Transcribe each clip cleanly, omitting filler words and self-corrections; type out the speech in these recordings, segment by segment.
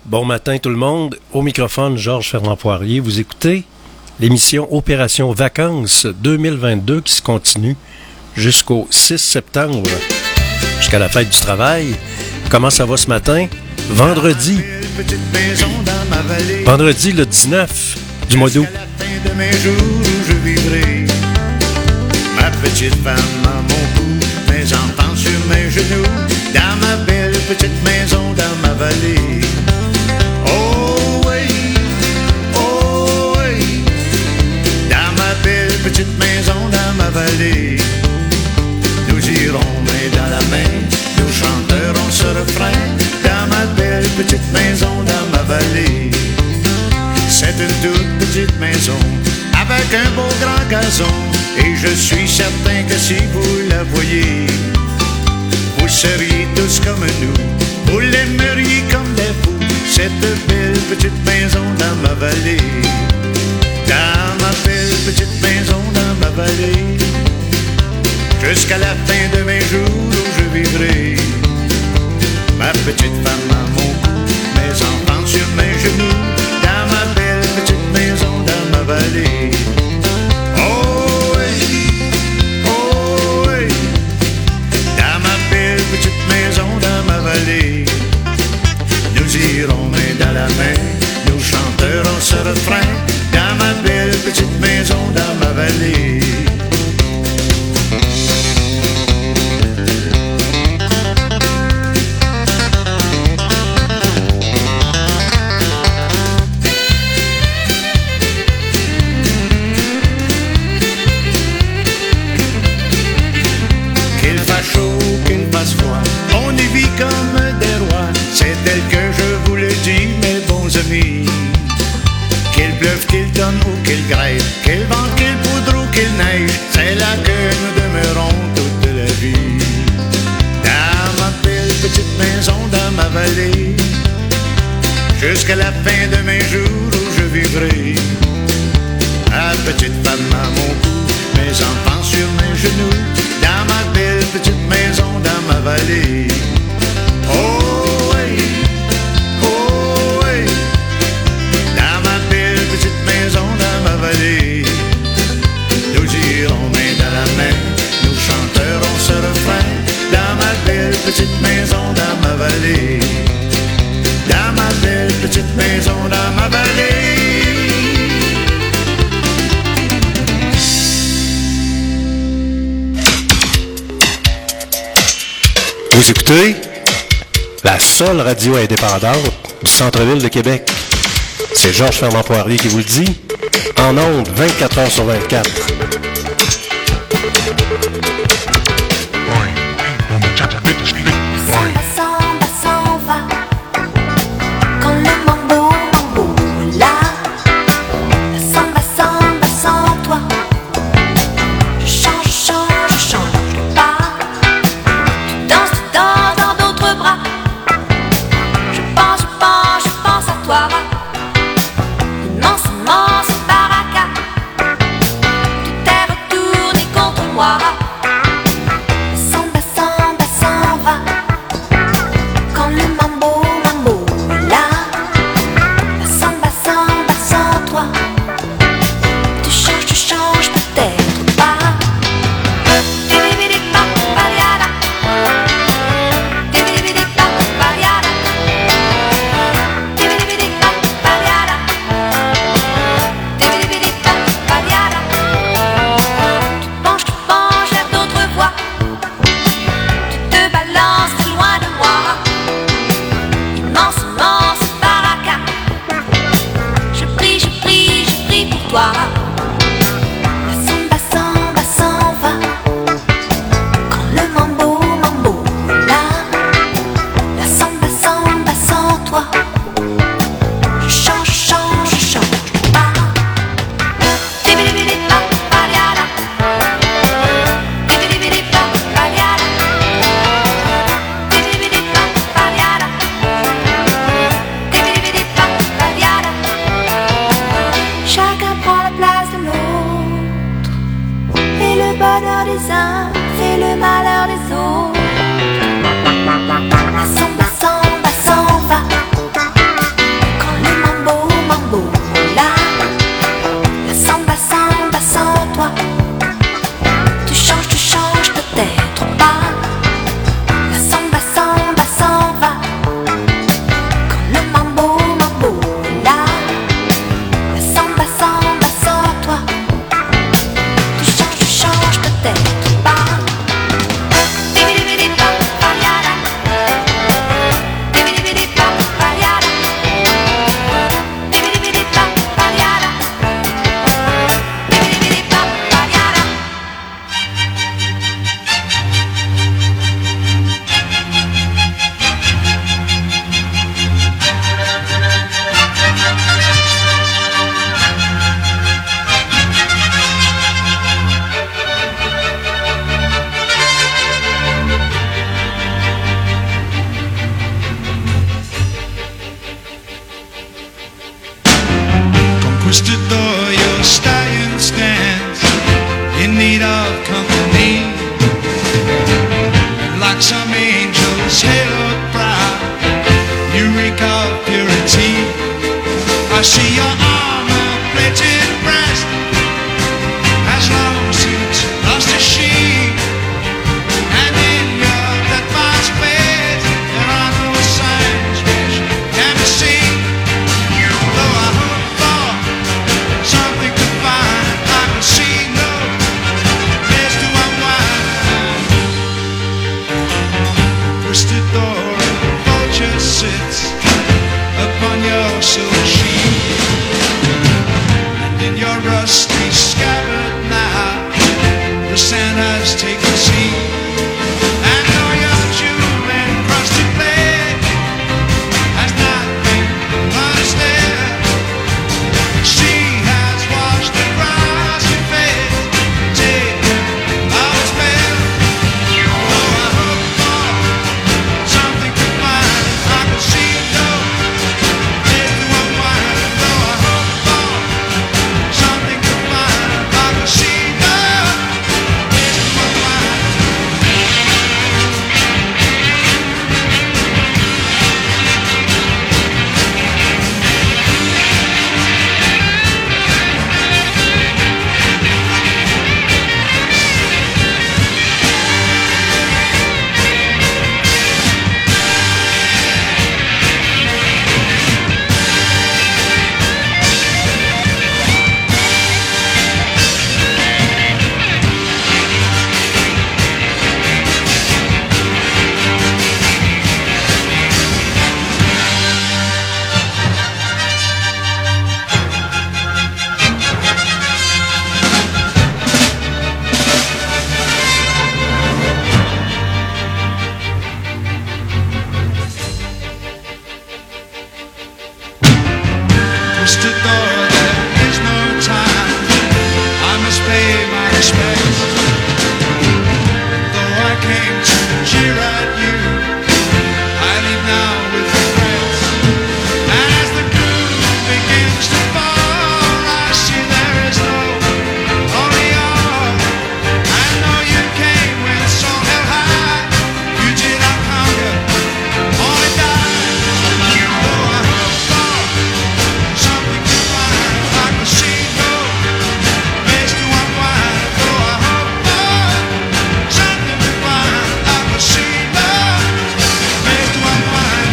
Bon matin tout le monde. Au microphone, Georges Fernand Poirier. Vous écoutez l'émission Opération Vacances 2022 qui se continue jusqu'au 6 septembre, jusqu'à la fête du travail. Comment ça va ce matin? Vendredi le 19 du mois d'août. Ma petite femme à mon cou, mes enfants sur mes genoux, dans ma belle petite maison dans ma vallée. Oh oui, dans ma belle petite maison dans ma vallée. Nous irons main dans la main, nous chanterons ce refrain, dans ma belle petite maison dans ma vallée. C'est une toute petite maison, avec un beau grand gazon, et je suis certain que si vous la voyez, vous seriez tous comme nous, vous l'aimeriez comme des fous, cette belle petite maison dans ma vallée, dans ma belle petite maison dans ma vallée, jusqu'à la fin de mes jours où je vivrai, ma petite femme à mon cou, mes enfants sur mes genoux, dans ma belle petite maison dans ma vallée. Nous irons main dans la main, nous chanterons ce refrain, dans ma belle petite maison dans ma vallée. Qu'il fasse chaud, qu'il fasse froid, on y vit comme des rois. C'est tel que je vous le dis, mes bons amis. Qu'il pleuve, qu'il donne ou qu'il grêle, qu'il vente, qu'il poudre ou qu'il neige, c'est là que nous demeurons toute la vie. Dans ma belle petite maison dans ma vallée, jusqu'à la fin de mes jours où je vivrai. Ma petite femme à mon cou, mes enfants sur mes genoux, dans ma belle petite maison dans ma vallée. Oh oui, dans ma belle petite maison dans ma vallée. Nous irons main dans la main, nous chanterons ce refrain, dans ma belle petite maison dans ma vallée. Dans ma belle petite maison dans ma vallée. Vous écoutez la seule radio indépendante du centre-ville de Québec. C'est Georges Fernand Poirier qui vous le dit, en ondes 24 heures sur 24. of purity. I see your armor-plated breast has long since lost its sheen, and in your death-marked face there are no signs which can be seen. Though I hope for something to find, I can see no place to unwind. Twisted door and vulture sits upon your silver sheet, and in your rusty scabbard now the sand has taken seat. And though your jewel encrusted blade has not been much there, she has washed the grass your face, taken out its spell. Though I hope for something to find, I can see no place to unwind. Though I hope for something to find, I can see no place to unwind. Twisted door, there is no time, I must pay my respects. Though I came to jeer at you, I leave now with regrets. And as the gloom begins to fall, I see there is no only all. I know you came with soul held high, you did not conquer, only die. Though I hope for something to find, I can see no place to unwind. Though I hope for something to find, I can see no place to unwind.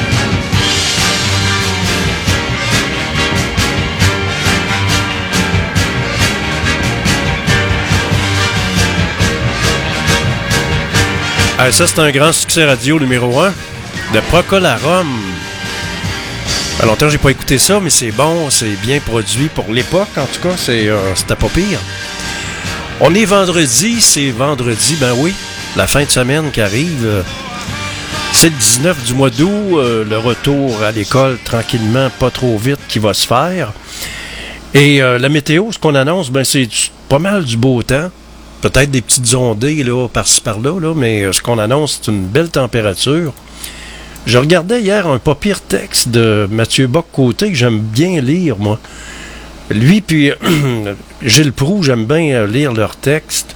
Ah, ça, c'est un grand succès radio numéro 1 de Procolarum. Ça fait longtemps que j'ai pas écouté ça, mais c'est bon, c'est bien produit pour l'époque, en tout cas, c'était pas pire. On est vendredi, c'est vendredi, ben oui, la fin de semaine qui arrive. C'est le 19 du mois d'août, le retour à l'école tranquillement, pas trop vite, qui va se faire. Et la météo, ce qu'on annonce, ben c'est pas mal du beau temps. Peut-être des petites ondées là, par-ci par-là, là, mais ce qu'on annonce, c'est une belle température. Je regardais hier un pas pire texte de Mathieu Bock-Côté que j'aime bien lire, moi. Lui puis Gilles Proulx, j'aime bien lire leurs textes.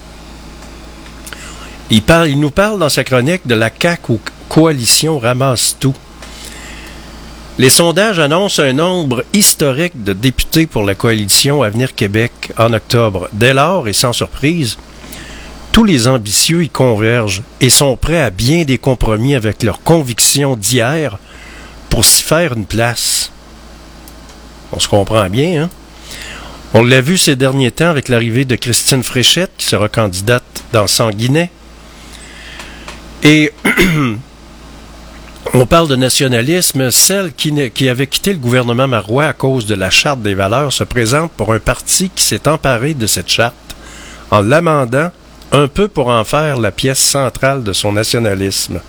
Il nous parle dans sa chronique de la CAQ ou Coalition ramasse tout. Les sondages annoncent un nombre historique de députés pour la coalition Avenir Québec en octobre. Dès lors, et sans surprise, tous les ambitieux y convergent et sont prêts à bien des compromis avec leurs convictions d'hier pour s'y faire une place. On se comprend bien, hein? On l'a vu ces derniers temps avec l'arrivée de Christine Fréchette, qui sera candidate dans Sanguinet. Et on parle de nationalisme. Celle qui avait quitté le gouvernement Marois à cause de la Charte des valeurs se présente pour un parti qui s'est emparé de cette charte en l'amendant un peu pour en faire la pièce centrale de son nationalisme.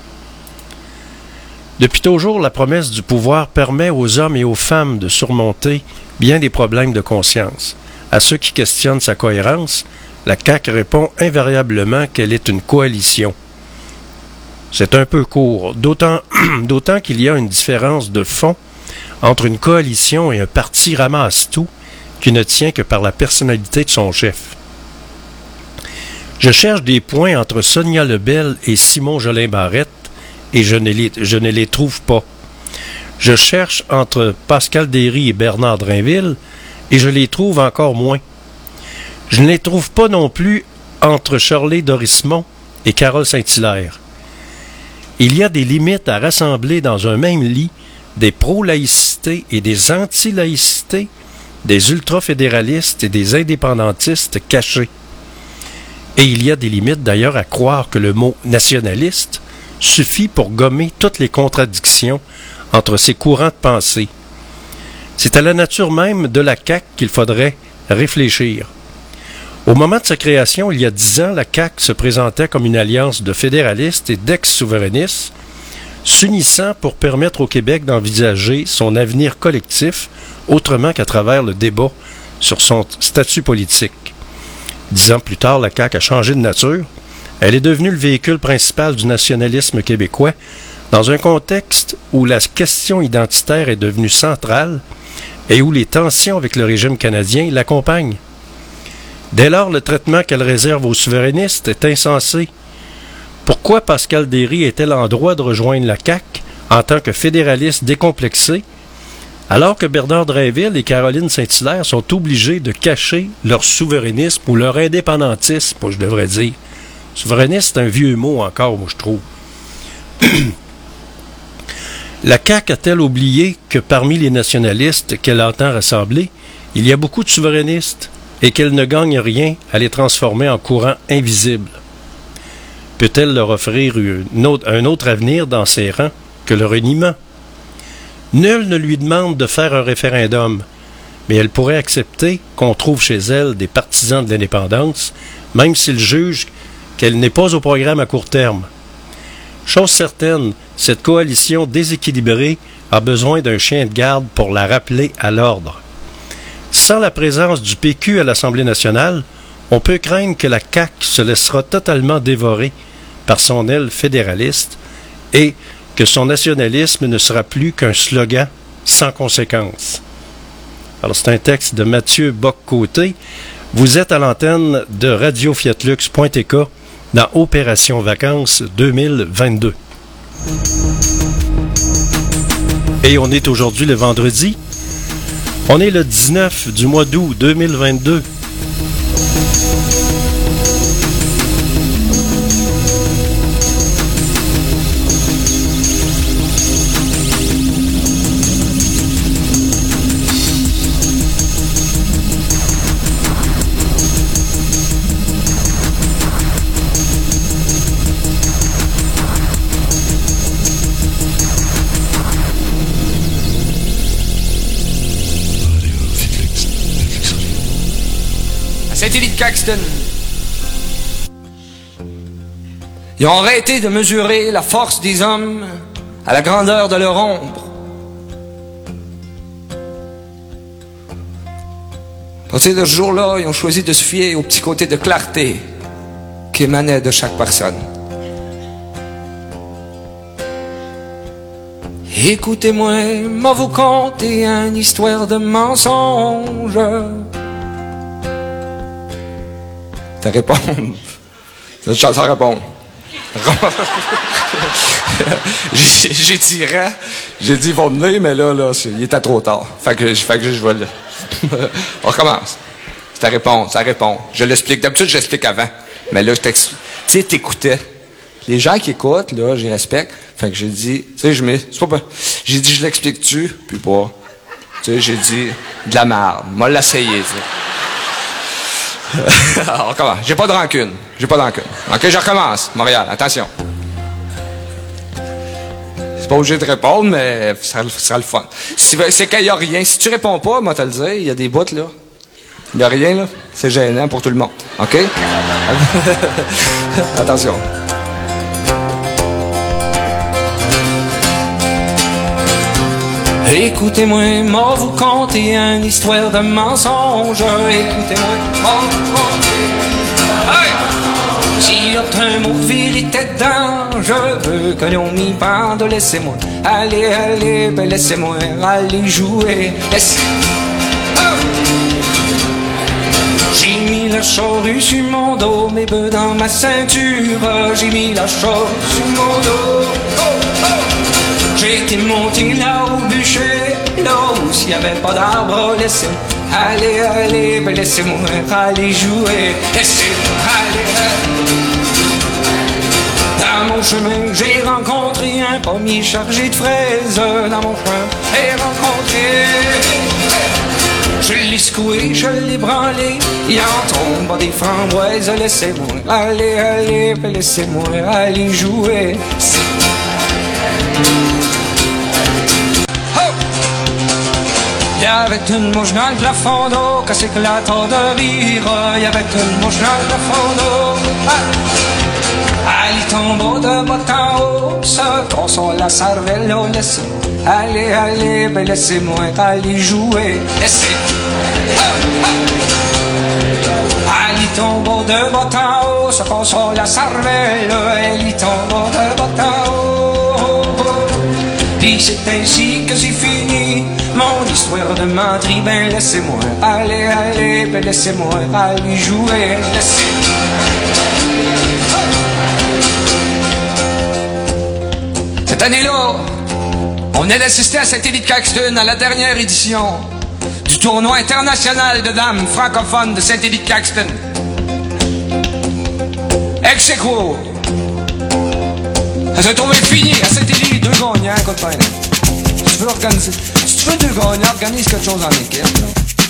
Depuis toujours, la promesse du pouvoir permet aux hommes et aux femmes de surmonter bien des problèmes de conscience. À ceux qui questionnent sa cohérence, la CAQ répond invariablement qu'elle est une coalition. C'est un peu court, d'autant qu'il y a une différence de fond entre une coalition et un parti ramasse-tout qui ne tient que par la personnalité de son chef. Je cherche des points entre Sonia Lebel et Simon Jolin Barrette et je ne les trouve pas. Je cherche entre Pascal Derry et Bernard Drinville et je les trouve encore moins. Je ne les trouve pas non plus entre Shirley Dorismont et Carole Saint-Hilaire. Il y a des limites à rassembler dans un même lit des pro-laïcités et des anti-laïcités, des ultra-fédéralistes et des indépendantistes cachés. Et il y a des limites d'ailleurs à croire que le mot « nationaliste » suffit pour gommer toutes les contradictions entre ces courants de pensée. C'est à la nature même de la CAQ qu'il faudrait réfléchir. Au moment de sa création, il y a 10 ans, la CAQ se présentait comme une alliance de fédéralistes et d'ex-souverainistes, s'unissant pour permettre au Québec d'envisager son avenir collectif autrement qu'à travers le débat sur son statut politique. 10 ans plus tard, la CAQ a changé de nature. Elle est devenue le véhicule principal du nationalisme québécois dans un contexte où la question identitaire est devenue centrale et où les tensions avec le régime canadien l'accompagnent. Dès lors, le traitement qu'elle réserve aux souverainistes est insensé. Pourquoi Pascal Derry est-elle en droit de rejoindre la CAQ en tant que fédéraliste décomplexé, alors que Bernard Drinville et Caroline Saint-Hilaire sont obligés de cacher leur souverainisme ou leur indépendantisme, je devrais dire. Souverainiste, c'est un vieux mot encore, moi, je trouve. La CAQ a-t-elle oublié que parmi les nationalistes qu'elle entend rassembler, il y a beaucoup de souverainistes et qu'elle ne gagne rien à les transformer en courants invisibles? Peut-elle leur offrir un autre avenir dans ses rangs que le reniement? Nul ne lui demande de faire un référendum, mais elle pourrait accepter qu'on trouve chez elle des partisans de l'indépendance, même s'ils jugent qu'elle n'est pas au programme à court terme. Chose certaine, cette coalition déséquilibrée a besoin d'un chien de garde pour la rappeler à l'ordre. Sans la présence du PQ à l'Assemblée nationale, on peut craindre que la CAQ se laissera totalement dévorer par son aile fédéraliste et que son nationalisme ne sera plus qu'un slogan sans conséquence. Alors, c'est un texte de Mathieu Bock-Côté. Vous êtes à l'antenne de Radio-Fiatlux.tk dans Opération Vacances 2022. Et on est aujourd'hui le vendredi. On est le 19 du mois d'août 2022. Saint-Élie de Caxton. Ils ont arrêté de mesurer la force des hommes à la grandeur de leur ombre. À partir de ce jour-là, ils ont choisi de se fier au petit côté de clarté qui émanait de chaque personne. Écoutez-moi, moi vous conter une histoire de mensonge. Ça répond. Ça répond. J'ai tiré. J'ai dit, ils vont venir, mais là, il était trop tard. Fait que je vais le... On recommence. Ça répond. Je l'explique. D'habitude, je l'explique avant. Mais là, tu sais, t'écoutais. Les gens qui écoutent, là, j'y respecte. Fait que j'ai dit, tu sais, j'ai dit, je l'explique-tu? Puis pas. Tu sais, j'ai dit, de la merde. Moi, l'essayer, tu sais. On recommence. J'ai pas de rancune. OK, je recommence. Montréal, attention. C'est pas obligé de répondre, mais ça sera le fun. C'est qu'il y a rien. Si tu réponds pas, moi te le dire, il y a des bouts là. Il y a rien là. C'est gênant pour tout le monde. OK? Attention. Écoutez-moi, moi vous conter une histoire de mensonge. Écoutez-moi, moi vous conter. Hey! S'il y a un mot de vérité dedans, je veux que l'on m'y pende. Laissez-moi aller, ben laissez-moi aller jouer. J'ai mis la charrue sur mon dos, mes bœufs dans ma ceinture. J'ai mis la charrue sur mon dos. J'ai été monter là au bûcher, là où s'il n'y avait pas d'arbre, laissez-moi aller, aller, ben laissez-moi aller jouer, laissez-moi aller, Dans mon chemin, j'ai rencontré un pommier chargé de fraises. Dans mon chemin, j'ai rencontré. Je l'ai secoué, je l'ai branlé. Il en tombe des framboises. Laissez-moi aller, aller, ben laissez-moi aller jouer. Il y avait une mouche dans le plafond d'eau, qu'elle s'éclata de rire. Il y avait une mouche dans le plafond d'eau. Elle tombe de bas en haut, se console la cervelle. Laissez, allez, allez, ben laissez-moi aller jouer. Laissez. Elle tombe de bas en haut, se console la cervelle. Elle tombe de bas en haut. Puis c'est ainsi que c'est fini mon histoire de menterie. Ben laissez-moi aller, aller, ben laissez-moi aller jouer. Laissez. Cette année-là, on est d'assister à Satellite Caxton à la dernière édition du tournoi international de dames francophones de Satellite Caxton. Ex aequo. Ça s'est trouvé fini à Satellite, 2 gagnants, coup de peine. Si tu veux organiser, si tu veux 2 gagnants, organise quelque chose en équipe, là.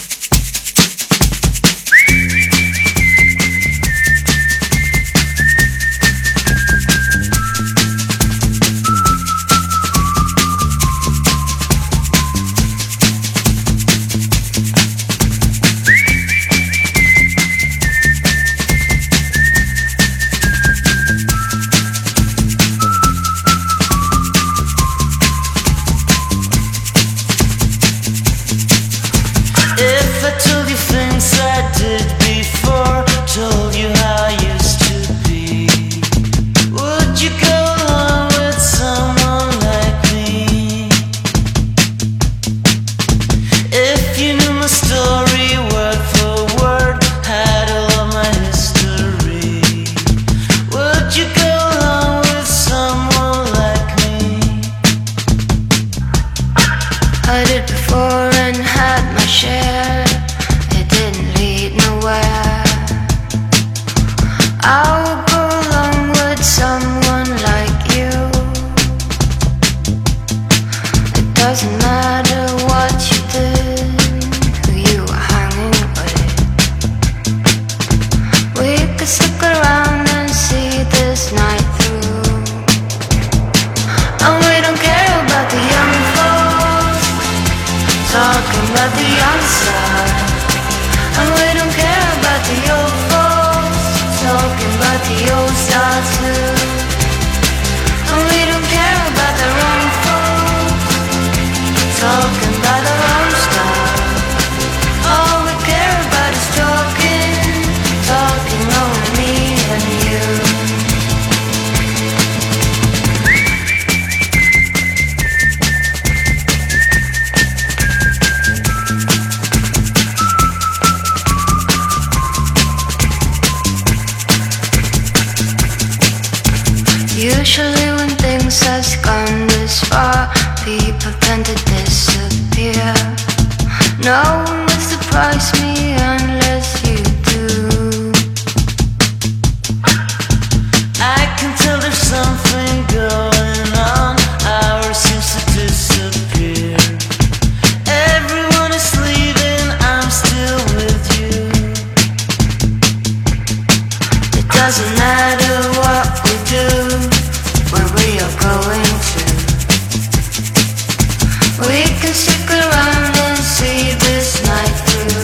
Usually when things has gone this far, people tend to disappear. No one will surprise me unless you do. I can tell there's something going on. Ours seems to disappear. Everyone is leaving, I'm still with you. It doesn't matter what we do, where we are going to. We can stick around and see this night through.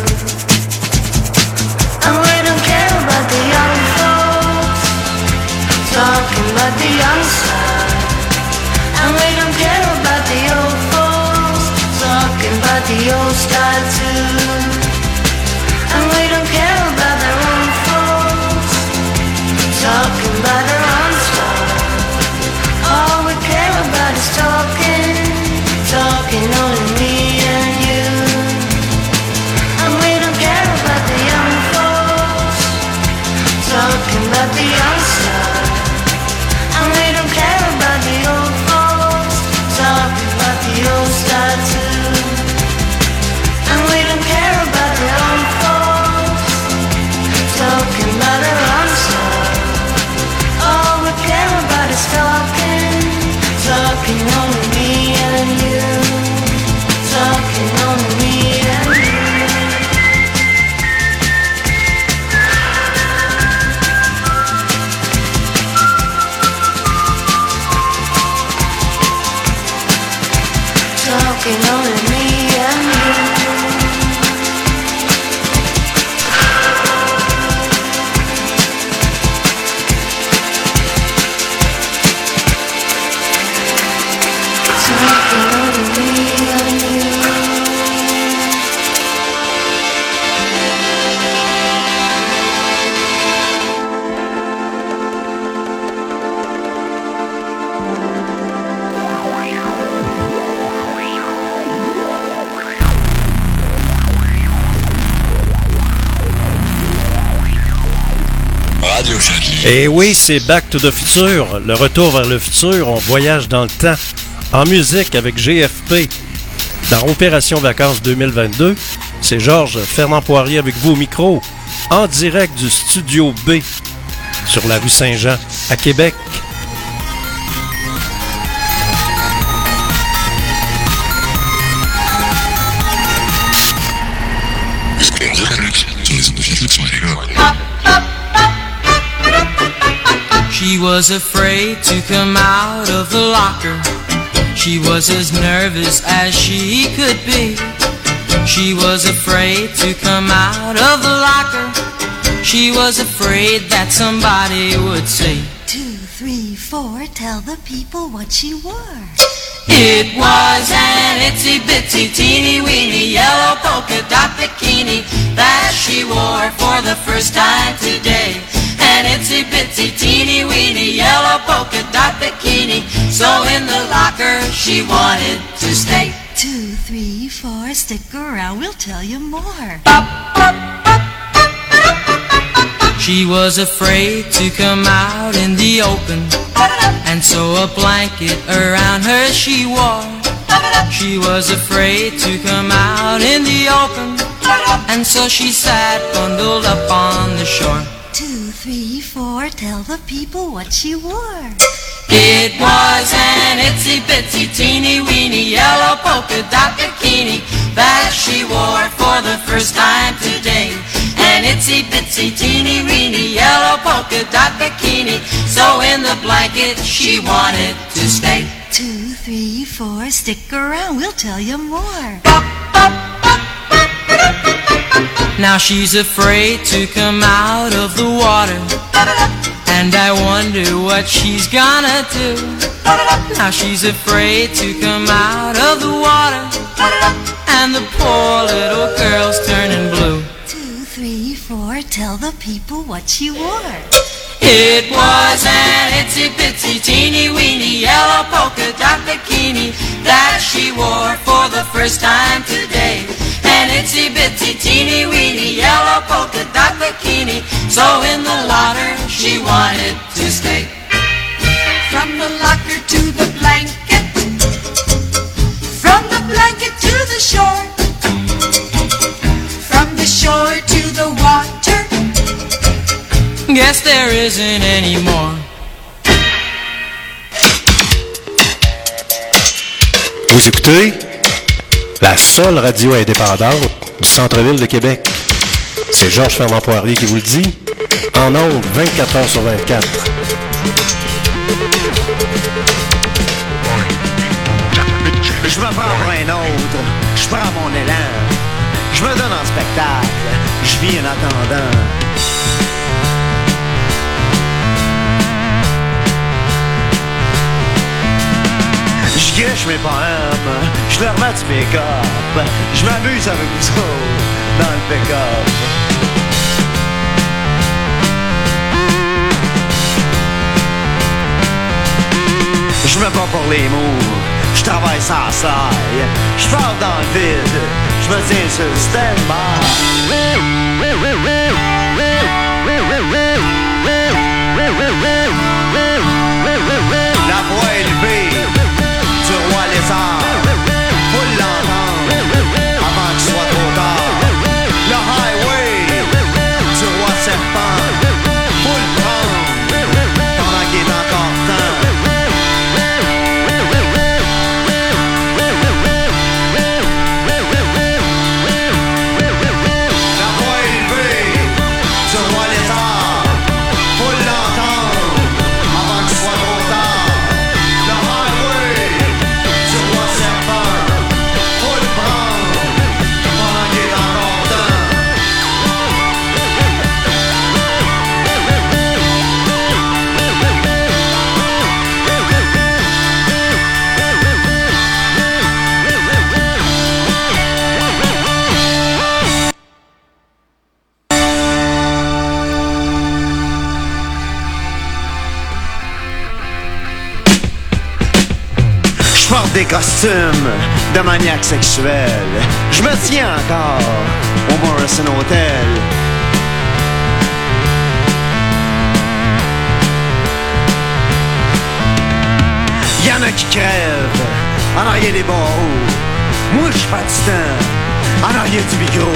And we don't care about the young folks talking about the young side. And we don't care about the old folks talking about the old style too. And we don't care about their own folks talking about their own style. All we care about is talking, talking only me and you. And we don't care about the young folks talking about the young side. And we don't care about the old folks talking only me and you. Talking only me and you. Et oui, c'est Back to the Future, le retour vers le futur. On voyage dans le temps en musique avec GFP dans Opération Vacances 2022. C'est Georges Fernand Poirier avec vous au micro, en direct du Studio B sur la rue Saint-Jean à Québec. She was afraid to come out of the locker. She was as nervous as she could be. She was afraid to come out of the locker. She was afraid that somebody would say, 2, 3, 4, tell the people what she wore. it was an itsy bitsy teeny weeny yellow polka dot bikini that she wore for the first time today. An itsy bitsy teeny weeny yellow polka dot bikini, so in the locker she wanted to stay. 2, 3, 4, stick around, we'll tell you more. She was afraid to come out in the open, and so a blanket around her she wore. She was afraid to come out in the open, and so she sat bundled up on the shore. 2, 3, 4, tell the people what she wore. It was an itsy bitsy teeny weeny yellow polka dot bikini that she wore for the first time today. An itsy bitsy teeny weeny yellow polka dot bikini, so in the blanket she wanted to stay. 2, 3, 4, stick around, we'll tell you more. Now she's afraid to come out of the water, and I wonder what she's gonna do. Now she's afraid to come out of the water, and the poor little girl's turning blue. 2, 3, 4, tell the people what she wore. It was an itsy bitsy teeny weeny yellow polka dot bikini that she wore for the first time today. An itsy bitsy teeny weeny yellow polka dot bikini, so in the locker she wanted to stay. From the locker to the blanket, from the blanket to the shore, from the shore to the water. Guess there isn't any more. Vous écoutez la seule radio indépendante du centre-ville de Québec. C'est Georges Fernand Poirier qui vous le dit, en ondes 24 heures sur 24. Je me prends pour un autre, je prends mon élan, je me donne en spectacle, je vis en attendant. Je gâche mes poèmes, je leur mets du make-up, je m'amuse avec vous autres dans le pick-up. Je me bats pour les mots, je travaille sans saille, je parle dans le vide, je me tiens sur le stand-by. La voix élevée du roi lézard, faut l'entendre avant qu'il soit trop tard. Le highway du roi serpent, faut le prendre pendant qu'il est encore temps. La voix élevée du roi lézard, faut l'entendre avant qu'il soit trop tard. Le highway du roi serpent. des costumes de maniaques sexuels. Je me tiens encore au Morrison Hotel. Y'en a qui crèvent en arrière des barreaux. Moi je fais du temps en arrière du micro.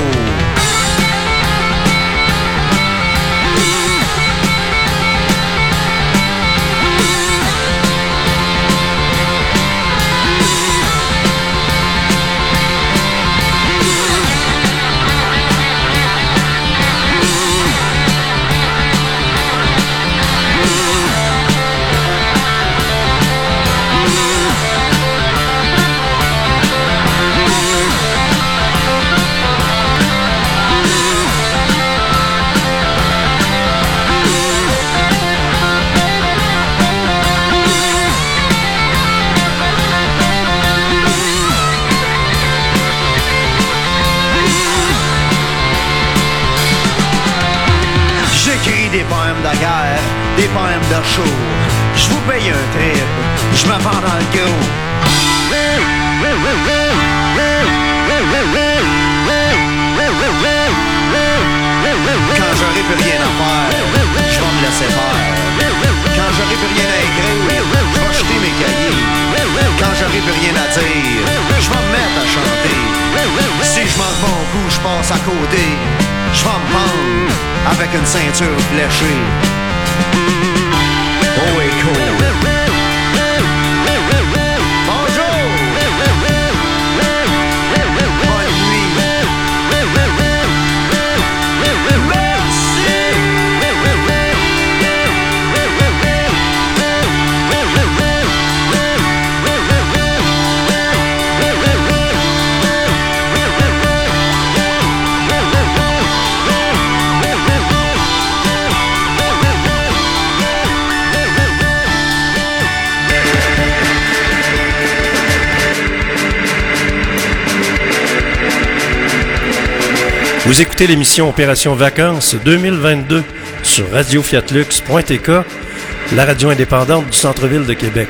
Des poèmes de guerre, des poèmes de show. Je vous paye un trip, je me vends dans le gros. Quand j'aurai plus rien à faire, je vais me laisser faire. Quand j'aurai plus rien à écrire, je vais jeter mes cahiers. Quand j'aurai plus rien à dire, je vais me mettre à chanter. Si je manque mon coup, je passe à côté. Je vais me pendre avec une ceinture fléchée. Oh, et cool. Bonjour. Bonne nuit. Merci. Vous écoutez l'émission Opération Vacances 2022 sur radiofiatlux.tk, la radio indépendante du centre-ville de Québec.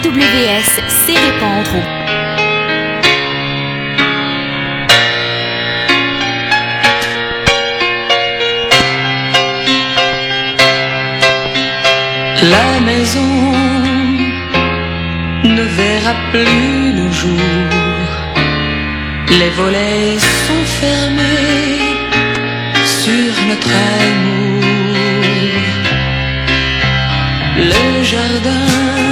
CWS sait répondre aux... La maison ne verra plus le jour. Les volets sont fermés sur notre amour. Le jardin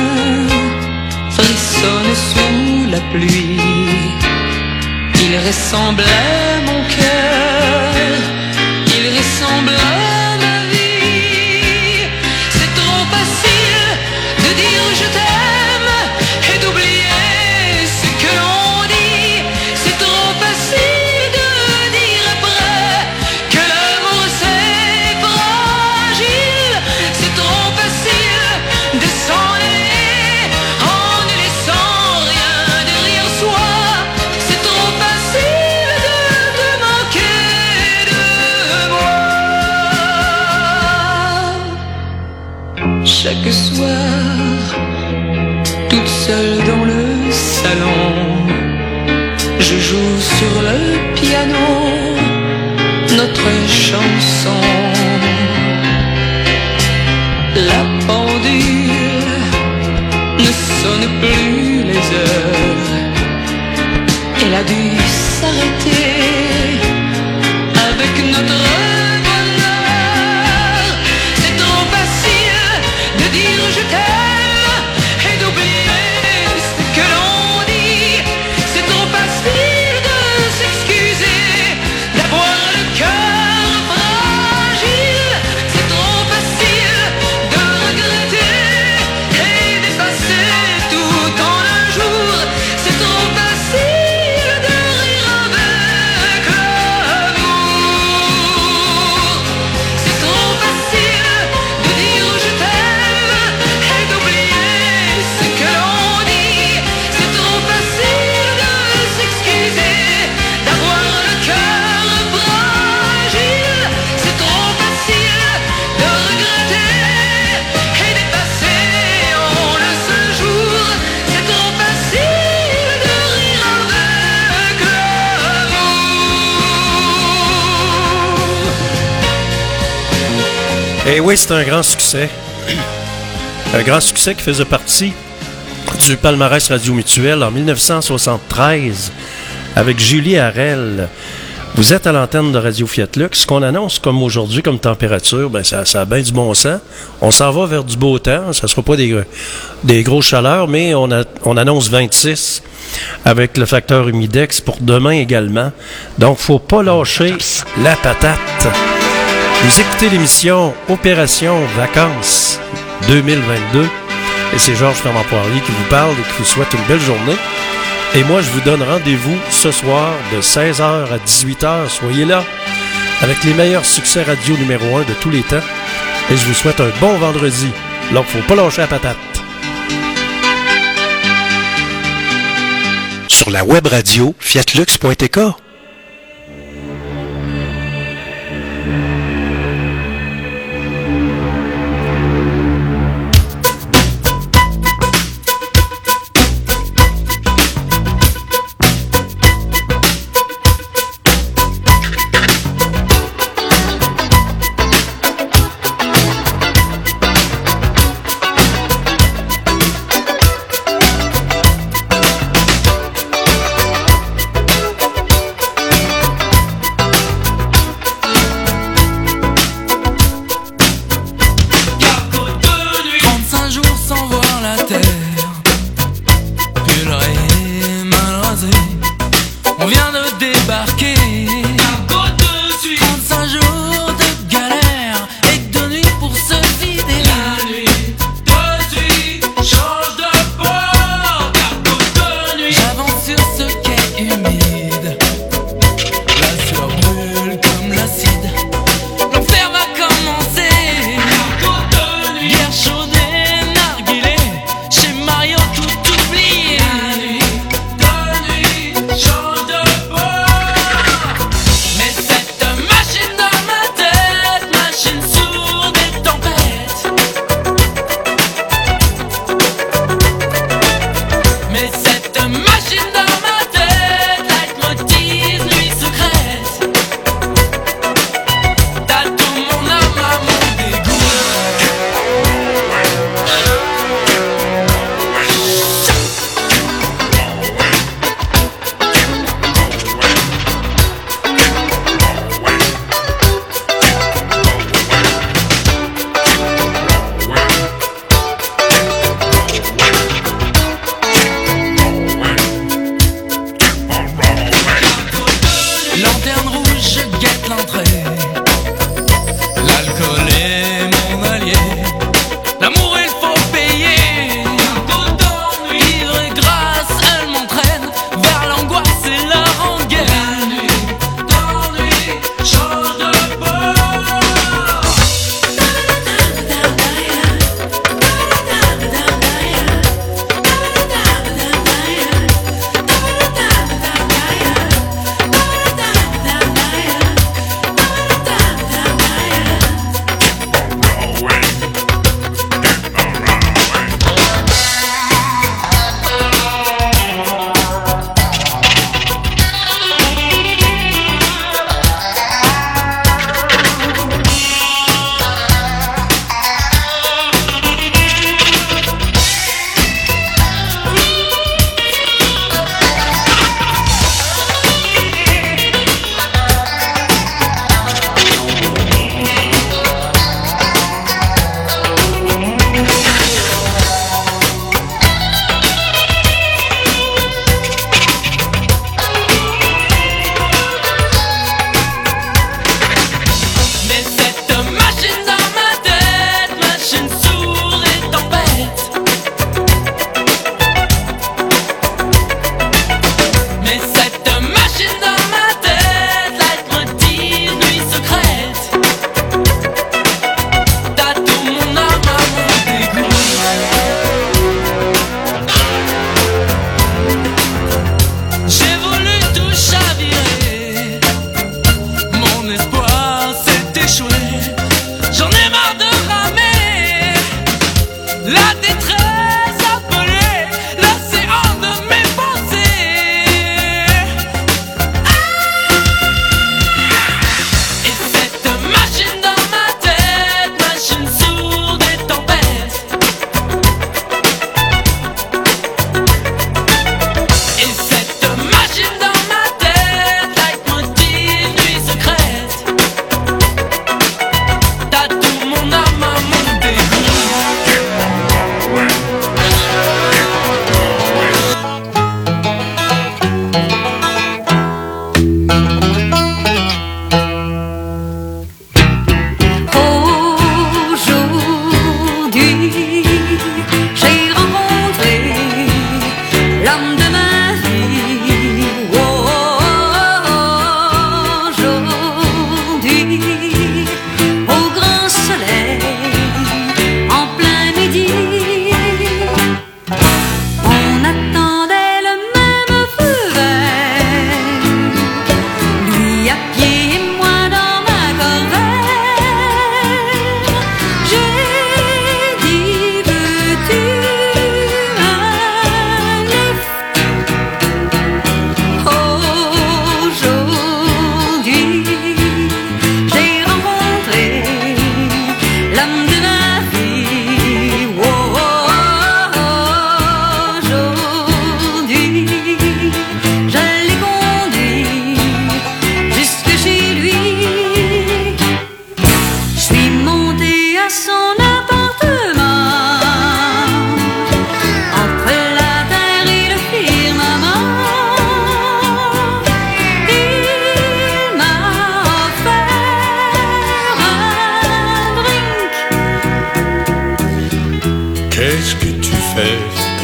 frissonne sous la pluie. Il ressemble à mon cœur, il ressemble à ma vie. C'est trop facile de dire je t'aime et d'oublier ce que l'on dit. C'est trop facile de dire après que l'amour c'est fragile. C'est trop facile de s'en aller en ne laissant rien derrière soi. C'est trop facile de te manquer de moi. Chaque soir, toute seule dans le salon, je joue sur le piano notre chanson. La pendule ne sonne plus les heures. Elle a dû s'arrêter avec notre bonheur. C'est trop facile de dire je t'aime et d'oublier ce que l'on dit. C'est trop facile de s'excuser, d'avoir le cœur fragile. C'est trop facile de regretter et d'effacer tout en un jour. C'est trop facile de rire avec l'amour. C'est trop facile de dire je t'aime et d'oublier ce que l'on dit. C'est trop facile de s'excuser, d'avoir le cœur fragile. C'est trop facile de regretter et d'effacer en un seul jour. C'est trop facile de rire avec l'amour. Et oui, c'est un grand succès. Un grand succès qui faisait partie du palmarès Radio Mutuel en 1973 avec Julie Harel. Vous êtes à l'antenne de Radio Fiat Lux. Ce qu'on annonce comme aujourd'hui comme température, ben ça a bien du bon sens. On s'en va vers du beau temps. Ça ne sera pas des grosses chaleurs, mais on annonce 26 avec le facteur humidex pour demain également. Donc, faut pas lâcher la patate. Vous écoutez l'émission Opération Vacances 2022 et c'est Georges Fernand-Poirier qui vous parle et qui vous souhaite une belle journée. Et moi, je vous donne rendez-vous ce soir de 16h à 18h. Soyez là avec les meilleurs succès radio numéro 1 de tous les temps. Et je vous souhaite un bon vendredi. Donc, faut pas lâcher la patate. Sur la web radio fiatlux.tk.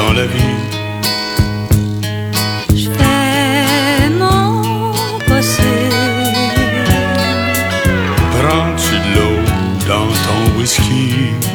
dans la vie. Je fais mon possible. Prends-tu de l'eau dans ton whisky?